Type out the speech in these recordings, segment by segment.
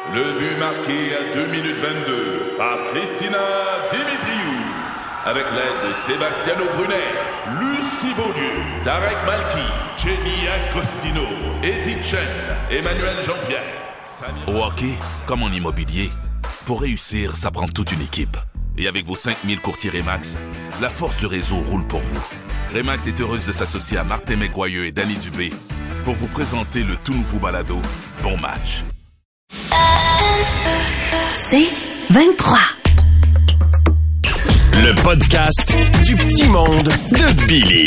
Le but marqué à 2 minutes 22 par Christina Dimitriou. Avec l'aide de Sebastiano Brunet, Lucie Beaulieu, Tarek Malki, Jenny Agostino, Edith Chen, Emmanuel Jean-Pierre. Au hockey, comme en immobilier, pour réussir, ça prend toute une équipe. Et avec vos 5000 courtiers Remax, la force du réseau roule pour vous. Remax est heureuse de s'associer à Martin McGuire et Danny Dubé pour vous présenter le tout nouveau balado Bon Match. C'est 23. Le podcast du petit monde de Billy.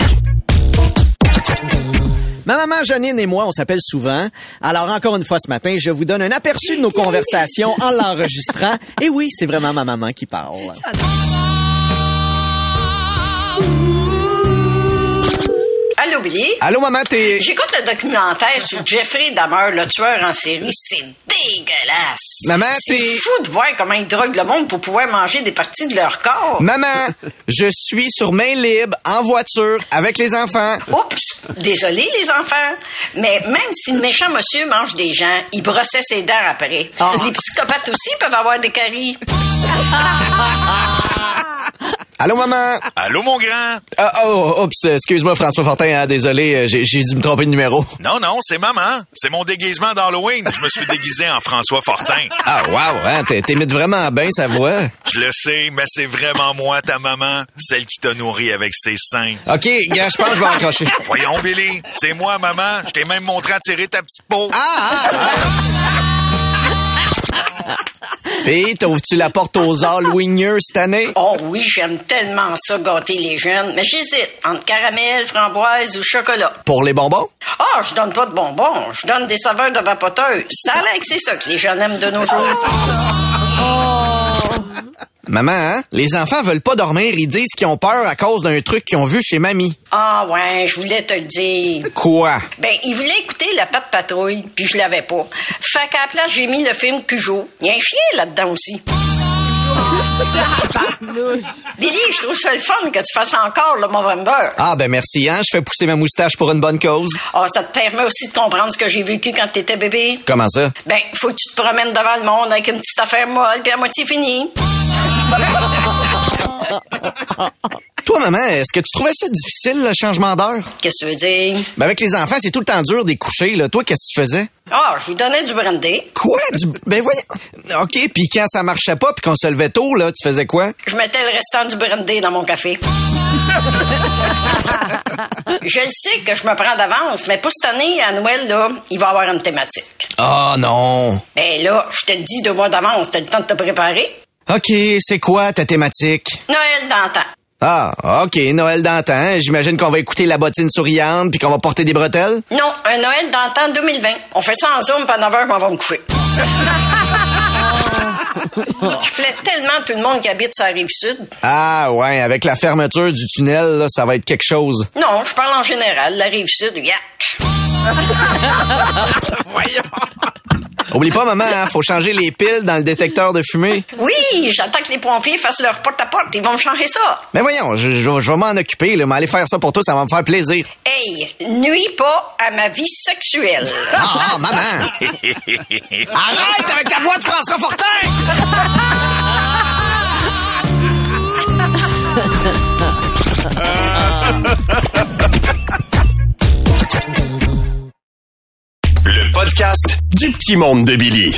Ma maman Janine et moi, on s'appelle souvent. Alors, encore une fois ce matin, je vous donne un aperçu de nos conversations en l'enregistrant. Et oui, c'est vraiment ma maman qui parle. Allô, Billy? Allô, maman, t'es... J'écoute le documentaire sur Jeffrey Dahmer, le tueur en série. C'est dégueulasse. Maman, c'est t'es... fou de voir comment ils droguent le monde pour pouvoir manger des parties de leur corps. Maman, je suis sur main libre, en voiture, avec les enfants. Oups! Désolé, les enfants. Mais même si le méchant monsieur mange des gens, il brossait ses dents après. Les psychopathes aussi peuvent avoir des caries. Allô, maman? Allô, mon grand? Oups, excuse-moi, François Fortin, désolé, j'ai dû me tromper de numéro. Non, c'est maman. C'est mon déguisement d'Halloween. Je me suis déguisé en François Fortin. Ah, wow, hein, t'imites vraiment bien sa voix. Je le sais, mais c'est vraiment moi, ta maman, celle qui t'a nourri avec ses seins. OK, gars, je pense que je vais accrocher. Voyons, Billy, c'est moi, maman. Je t'ai même montré à tirer ta petite peau. Pis, t'ouvres-tu la porte aux Halloweeners cette année? Oh oui, j'aime tellement ça, gâter les jeunes. Mais j'hésite entre caramel, framboise ou chocolat. Pour les bonbons? Ah, je donne pas de bonbons. Je donne des saveurs de vapoteuse. Ça a l'air que c'est ça que les jeunes aiment de nos jours. Maman, hein? Les enfants veulent pas dormir, ils disent qu'ils ont peur à cause d'un truc qu'ils ont vu chez mamie. Ah ouais, je voulais te le dire. Quoi? Ben, ils voulaient écouter La Patte Patrouille, puis je l'avais pas. Fait qu'à la place, j'ai mis le film Cujo. Il y a un chien là-dedans aussi. Billy, je trouve ça le fun que tu fasses encore le Movember. Ah ben merci, hein? Je fais pousser ma moustache pour une bonne cause. Ah, ça te permet aussi de comprendre ce que j'ai vécu quand t'étais bébé. Comment ça? Ben, faut que tu te promènes devant le monde avec une petite affaire molle, puis à moitié finie. Toi, maman, est-ce que tu trouvais ça difficile, le changement d'heure? Qu'est-ce que tu veux dire? Ben avec les enfants, c'est tout le temps dur d'y coucher, là. Toi, qu'est-ce que tu faisais? Ah, je lui donnais du brandy. Quoi? Ben voyons. OK, puis quand ça marchait pas puis qu'on se levait tôt, là, tu faisais quoi? Je mettais le restant du brandy dans mon café. Je le sais que je me prends d'avance, mais pour cette année, à Noël, là, il va y avoir une thématique. Ah non! Ben là, je te le dis 2 mois d'avance, t'as le temps de te préparer. OK, c'est quoi ta thématique? Noël d'antan. Ah, OK, Noël d'antan. J'imagine qu'on va écouter La Bottine souriante puis qu'on va porter des bretelles? Non, un Noël d'antan 2020. On fait ça en Zoom, pas 9 heures, on va me coucher. Je plais tellement tout le monde qui habite sur la Rive-Sud. Ah ouais, avec la fermeture du tunnel, là, ça va être quelque chose. Non, je parle en général. La Rive-Sud, yak. Voyons. Oublie pas, maman, hein, faut changer les piles dans le détecteur de fumée. Oui, j'attends que les pompiers fassent leur porte-à-porte. Ils vont me changer ça. Mais voyons, je vais m'en occuper, là, m'aller faire ça pour toi, ça va me faire plaisir. Hey, nuis pas à ma vie sexuelle. Ah, maman! Arrête avec ta voix de François Fortin! Le podcast du petit monde de Billy.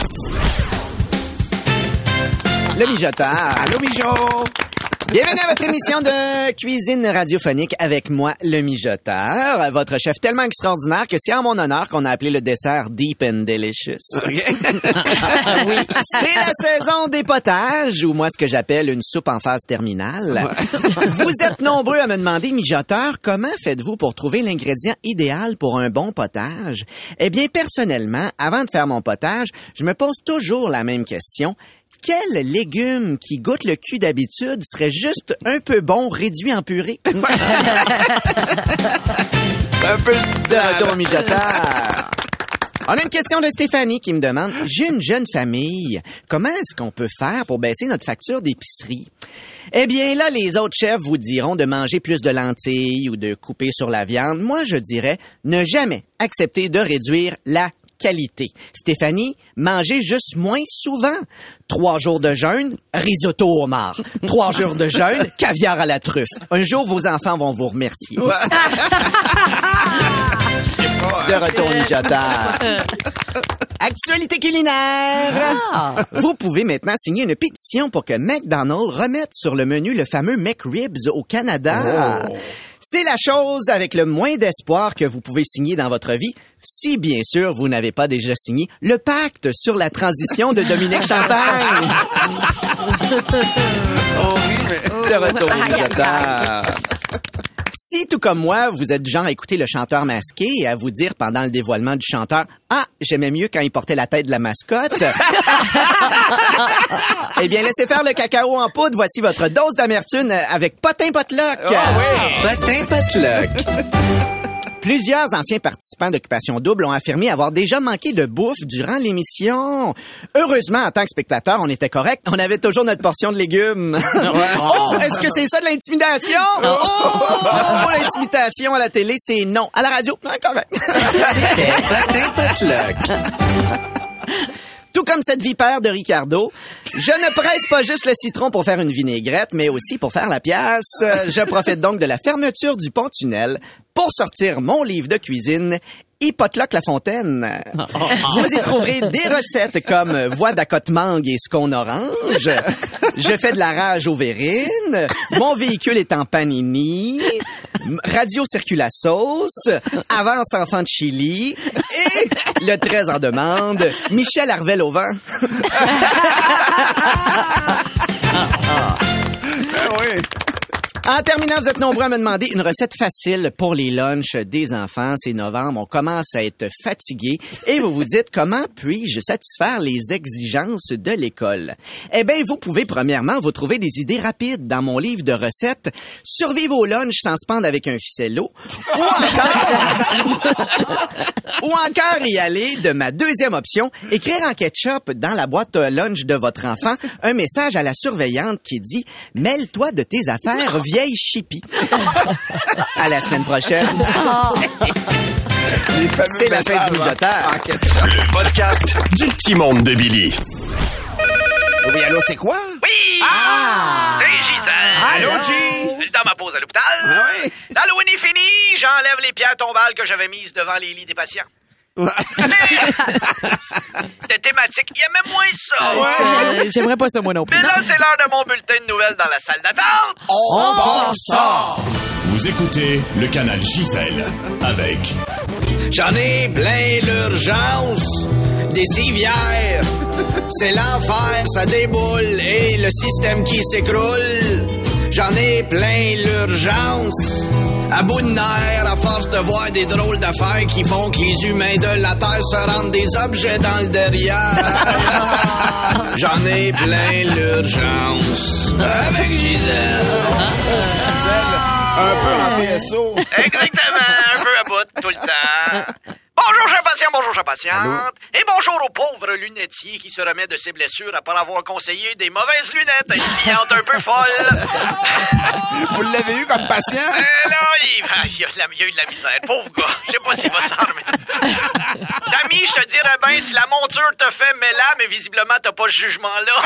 Le mijoteur. Allô, mijo! Bienvenue à votre émission de cuisine radiophonique avec moi, le mijoteur, votre chef tellement extraordinaire que c'est en mon honneur qu'on a appelé le dessert Deep and Delicious. Oui, c'est la saison des potages, ou moi ce que j'appelle une soupe en phase terminale. Vous êtes nombreux à me demander, mijoteur, comment faites-vous pour trouver l'ingrédient idéal pour un bon potage? Eh bien, personnellement, avant de faire mon potage, je me pose toujours la même question. Quel légume qui goûte le cul d'habitude serait juste un peu bon réduit en purée? Un peu de ton mijoteur. On a une question de Stéphanie qui me demande, j'ai une jeune famille, comment est-ce qu'on peut faire pour baisser notre facture d'épicerie? Eh bien là, les autres chefs vous diront de manger plus de lentilles ou de couper sur la viande. Moi, je dirais ne jamais accepter de réduire la qualité. Stéphanie, mangez juste moins souvent. 3 jours de jeûne, risotto au homard. 3 jours de jeûne, caviar à la truffe. Un jour, vos enfants vont vous remercier. De retour, mijoteur. Actualité culinaire. Vous pouvez maintenant signer une pétition pour que McDonald's remette sur le menu le fameux McRibs au Canada. C'est la chose avec le moins d'espoir que vous pouvez signer dans votre vie, si bien sûr vous n'avez pas déjà signé le pacte sur la transition de Dominique Champagne. De retour, mijoteur. Si, tout comme moi, vous êtes du genre à écouter le chanteur masqué et à vous dire pendant le dévoilement du chanteur « Ah, j'aimais mieux quand il portait la tête de la mascotte », eh bien, laissez faire le cacao en poudre. Voici votre dose d'amertume avec Potin Potluck. Potin Potluck. Plusieurs anciens participants d'Occupation Double ont affirmé avoir déjà manqué de bouffe durant l'émission. Heureusement, en tant que spectateur, on était correct. On avait toujours notre portion de légumes. Oh, est-ce que c'est ça de l'intimidation? Oh, l'intimidation à la télé, c'est non. À la radio, non, correct. C'était Potin Potluck. Tout comme cette vipère de Ricardo, je ne presse pas juste le citron pour faire une vinaigrette, mais aussi pour faire la pièce. Je profite donc de la fermeture du pont-tunnel pour sortir mon livre de cuisine, Potluck La Fontaine. Vous y trouverez des recettes comme voie d'accote-mangue et scone orange. Je fais de la rage au Vérine. Mon véhicule est en panini. Radio circule à sauce. Avance enfant de Chili. Et le 13 en demande. Michel Arvel au vent. Oui. En terminant, vous êtes nombreux à me demander une recette facile pour les lunchs des enfants. C'est novembre, on commence à être fatigué et vous vous dites comment puis-je satisfaire les exigences de l'école? Eh bien, vous pouvez premièrement vous trouver des idées rapides dans mon livre de recettes « Survivre au lunch sans se pendre avec un ficello » ou encore y aller de ma deuxième option, écrire en ketchup dans la boîte lunch de votre enfant un message à la surveillante qui dit « Mêle-toi de tes affaires, vieille chipie. » À la semaine prochaine. C'est la fin du mijoteur. Le podcast du petit monde de Billy. Oui, allô, c'est quoi? Oui! C'est Gisèle! Allô, G! Dans ma pause à l'hôpital. Ah oui? L'Halloween est fini, j'enlève les pierres tombales que j'avais mises devant les lits des patients. C'était thématique. Il y a même moins ça. J'aimerais pas ça, moi non plus. Mais là, c'est l'heure de mon bulletin de nouvelles dans la salle d'attente. On pense ça! Vous écoutez le canal Gisèle avec... J'en ai plein l'urgence, des civières, c'est l'enfer, ça déboule et le système qui s'écroule. J'en ai plein l'urgence, à bout de nerfs, à force de voir des drôles d'affaires qui font que les humains de la Terre se rendent des objets dans le derrière. J'en ai plein l'urgence, avec Gisèle. Un peu en TSO. Exactement, un peu à bout tout le temps. Bonjour, chers patients, bonjour, chers patientes. Et bonjour au pauvre lunetier qui se remet de ses blessures après avoir conseillé des mauvaises lunettes à une cliente un peu folle. Vous l'avez eu comme patient? Là, il a eu de la misère. Pauvre gars. Je sais pas s'il va s'en remettre. Tami, je te dirais bien, si la monture te fait mêler, mais visiblement, t'as pas ce jugement-là.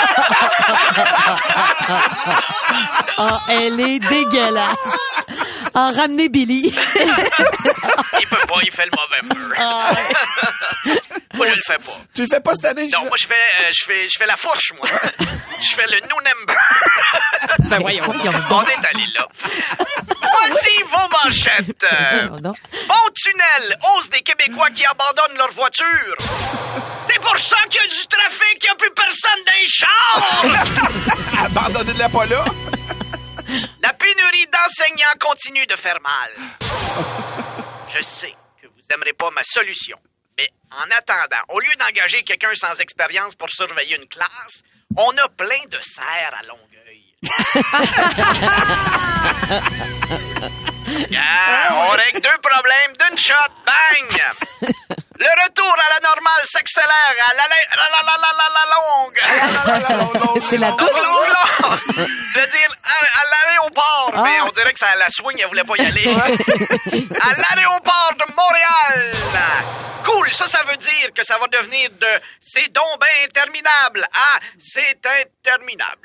Oh, elle est dégueulasse. Oh, ramenez Billy. Il peut pas, il fait le mauvais beurre. Moi, je le fais pas. Tu le fais pas cette année? Non, moi, je fais la fourche, moi. Je fais le Nunember. Ben voyons. On est allé là. Voici vos manchettes. Bon tunnel, hausse des Québécois qui abandonnent leur voiture. C'est pour ça qu'il y a du trafic, il n'y a plus personne dans les chars. Abandonnez-la pas là. La pénurie d'enseignants continue de faire mal. Je sais que vous n'aimerez pas ma solution, mais en attendant, au lieu d'engager quelqu'un sans expérience pour surveiller une classe, on a plein de serres à Longueuil. On règle 2 problèmes d'une shot, bang! Le retour à la normale s'accélère à la longue. C'est la toute Je veux dire, à l'aéroport, mais on dirait que ça la swing, elle voulait pas y aller. À l'aéroport de Montréal. Cool, ça veut dire que ça va devenir de « c'est donc ben interminable » à « c'est interminable ».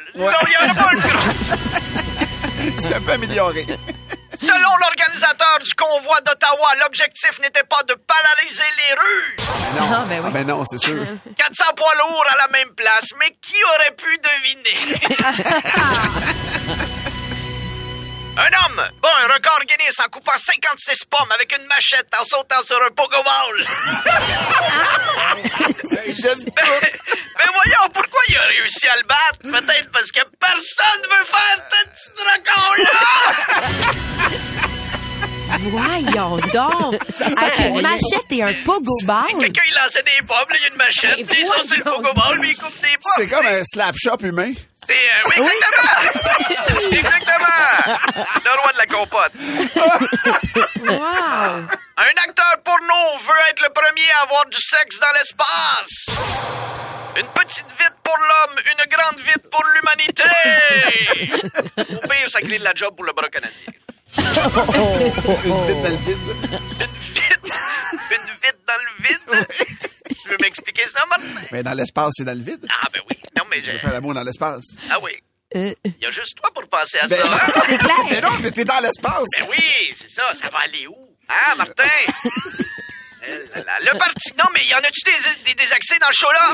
Ouais. Il y aura pas le gros. C'est un peu amélioré. Selon l'organisateur du convoi d'Ottawa, l'objectif n'était pas de paralyser les rues. Ben non, c'est sûr. 400 poids lourds à la même place, mais qui aurait pu deviner? Un homme bat un record Guinness en coupant 56 pommes avec une machette en sautant sur un pokéball. Mais voyons, pourquoi il a réussi à le battre? Peut-être parce que personne veut faire ce petit record-là! Voyons donc! Avec une machette et un pogo-ball. Quelqu'un, il lançait des pommes, là, il y a une machette, puis il sort sur le pokéball, puis il coupe des pommes. C'est comme un slap shop humain. C'est, oui, exactement! Exactement! Le roi de la compote. Wow! Un acteur porno veut être le premier à avoir du sexe dans l'espace. Une petite vite pour l'homme, une grande vite pour l'humanité. Au pire, ça crée de la job pour le bras canadien. Une vite dans le vide. Une vite dans le vide? Tu veux m'expliquer ça, Martin? Mais dans l'espace, c'est dans le vide. Ah, ben oui. Non, mais Je vais faire l'amour dans l'espace. Ah oui. Il y a juste toi pour penser à Ben ça. non. Hein? C'est clair. Mais non, mais t'es dans l'espace. Ben oui, c'est ça. Ça va aller où? Hein, Martin? Le parti... Non, mais y en a-tu des accès dans le show-là?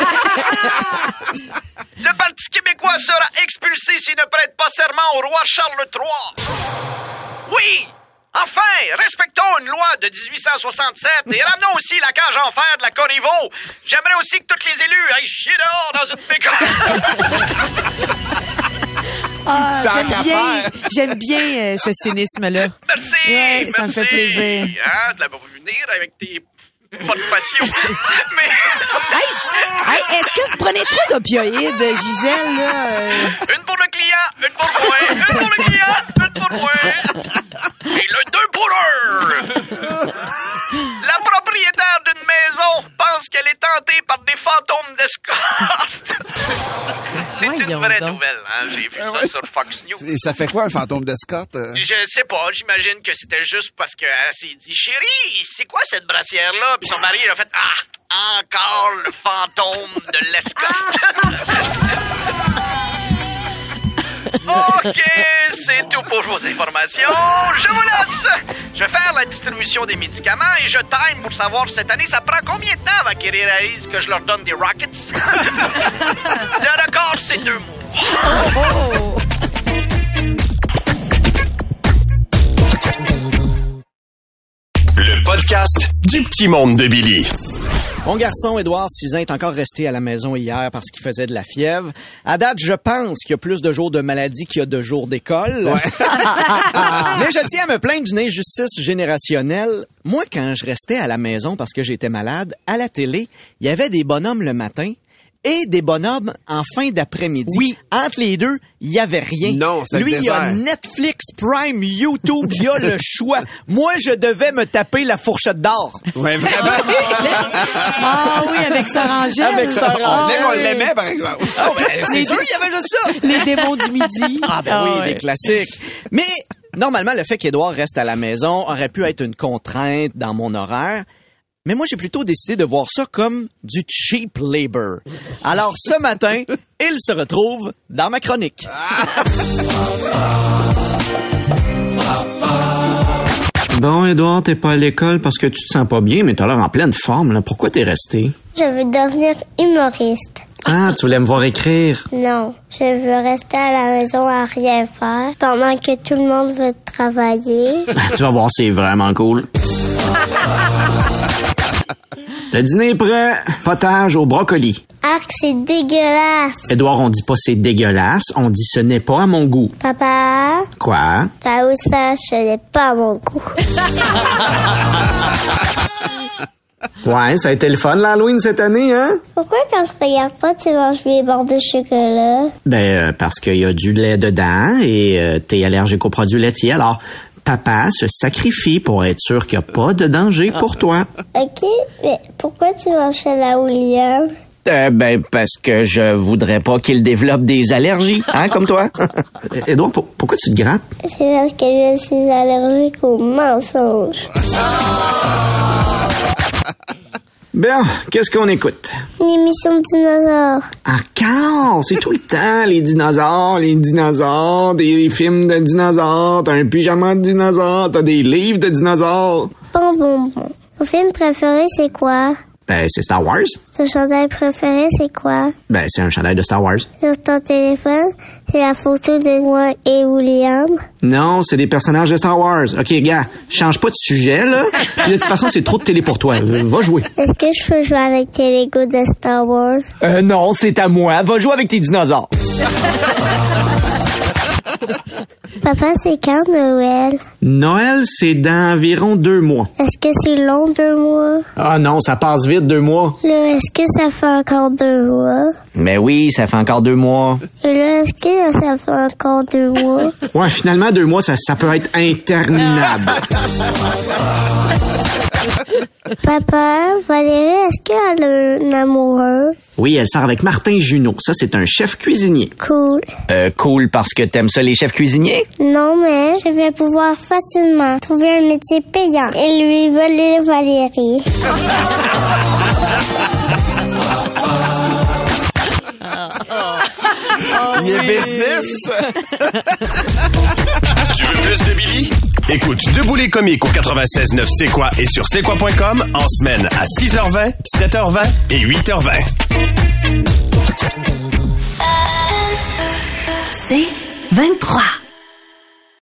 Le Parti québécois sera expulsé s'il ne prête pas serment au roi Charles III. Oui! Enfin, respectons une loi de 1867 et ramenons aussi la cage en fer de la Corriveau. J'aimerais aussi que tous les élus aillent chier dehors dans une pécole. Ah, j'aime bien ce cynisme-là. Merci! Ouais, ça me fait plaisir. Hein, de la venir avec tes pas de passion. Mais... Hey, est-ce que vous prenez trop d'opioïdes, Gisèle, là? Une pour le client, une pour moi, une pour le client, une pour moi. Et le 2 pour 1. La propriétaire d'une maison pense qu'elle est tentée par des fantômes d'escorte. C'est une vraie nouvelle, hein? J'ai vu ça sur Fox News. Et ça fait quoi, un fantôme d'escorte? Je sais pas, j'imagine que c'était juste parce qu'elle s'est dit « Chérie, c'est quoi cette brassière-là? » Puis son mari, il a fait « Ah, encore le fantôme de l'escorte. » OK, c'est tout pour vos informations. Je vous laisse. Je vais faire la distribution des médicaments et je time pour savoir cette année, ça prend combien de temps avant qu'ils réalisent que je leur donne des rockets? Le record, c'est 2 mois. Le podcast du petit monde de Billy. Mon garçon, Édouard, 6 ans, est encore resté à la maison hier parce qu'il faisait de la fièvre. À date, je pense qu'il y a plus de jours de maladie qu'il y a de jours d'école. Ouais. Mais je tiens à me plaindre d'une injustice générationnelle. Moi, quand je restais à la maison parce que j'étais malade, à la télé, il y avait des bonhommes le matin et des bonhommes en fin d'après-midi. Oui. Entre les deux, il y avait rien. Non, c'est Lui, le il y a désert. Netflix, Prime, YouTube, il y a le choix. Moi, je devais me taper la fourchette d'or. Ouais, vraiment. Ah oui, avec Sarah Angèle. Avec Sarah Angèle. On l'aimait, par exemple. Ah, ben, c'est sûr, il y avait juste ça. Les démons du midi. Ah ben oui, ouais. des classiques. Mais normalement, le fait qu'Édouard reste à la maison aurait pu être une contrainte dans mon horaire. Mais moi, j'ai plutôt décidé de voir ça comme du cheap labor. Alors, ce matin, il se retrouve dans ma chronique. Bon, Édouard, t'es pas à l'école parce que tu te sens pas bien, mais t'as l'air en pleine forme, là. Pourquoi t'es resté? Je veux devenir humoriste. Ah, tu voulais me voir écrire. Non, je veux rester à la maison à rien faire pendant que tout le monde veut travailler. Tu vas voir, c'est vraiment cool. Le dîner est prêt. Potage au brocoli. Arc, c'est dégueulasse. Édouard, on dit pas c'est dégueulasse, on dit ce n'est pas à mon goût. Papa, Quoi? ta moustache, ce n'est pas à mon goût. Ouais, ça a été le fun, l'Halloween cette année, hein? Pourquoi quand je regarde pas, tu manges mes barres de chocolat? Parce qu'il y a du lait dedans et t'es allergique aux produits laitiers, alors papa se sacrifie pour être sûr qu'il n'y a pas de danger pour toi. OK, mais pourquoi tu manges la William? Ben, parce que je voudrais pas qu'il développe des allergies, hein, comme toi. Édouard, pourquoi tu te grattes? C'est parce que je suis allergique aux mensonges. Bien, qu'est-ce qu'on écoute? Une émission de dinosaures. Encore? C'est tout le temps, les dinosaures, des films de dinosaures, t'as un pyjama de dinosaures, t'as des livres de dinosaures. Bon. Ton film préféré, c'est quoi? Ben, c'est Star Wars. Ton chandail préféré, c'est quoi? Ben, c'est un chandail de Star Wars. Sur ton téléphone, c'est la photo de moi et William. Non, c'est des personnages de Star Wars. OK, gars, change pas de sujet, là. Puis de toute façon, c'est trop de télé pour toi. Va jouer. Est-ce que je peux jouer avec tes Legos de Star Wars? Non, c'est à moi. Va jouer avec tes dinosaures. Papa, c'est quand Noël? Noël, c'est dans environ 2 mois. Est-ce que c'est long, 2 mois? Ah non, ça passe vite, 2 mois. Là, est-ce que ça fait encore 2 mois? Mais oui, ça fait encore 2 mois. Et là, est-ce que ça fait encore 2 mois? Ouais, finalement, 2 mois, ça peut être interminable. Papa, Valérie, est-ce qu'elle a un amoureux? Oui, elle sort avec Martin Junot. Ça, c'est un chef cuisinier. Cool. Cool parce que t'aimes ça, les chefs cuisiniers? Non, mais je vais pouvoir facilement trouver un métier payant et lui voler Valérie. Il est business. Tu veux plus de Billy? Écoute Debout les comiques au 96.9 C'est quoi et sur c'est quoi.com en semaine à 6h20, 7h20 et 8h20. C'est 23.